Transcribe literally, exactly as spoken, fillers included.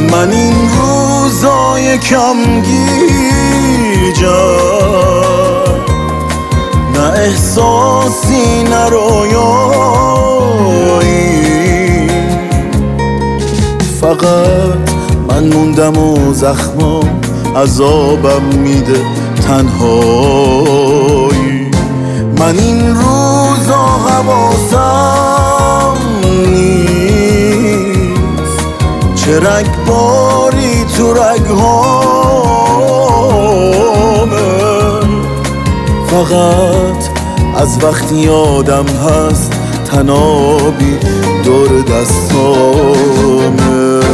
من این روزای کم گیجم، نه احساسی نه رویایی، فقط من موندم و زخمام عذابم میده تنهایی. من این روزا حواسم نیست چه رگباری تو رگهامه، فقط از وقتی یادم هست تنابی دور دستامه.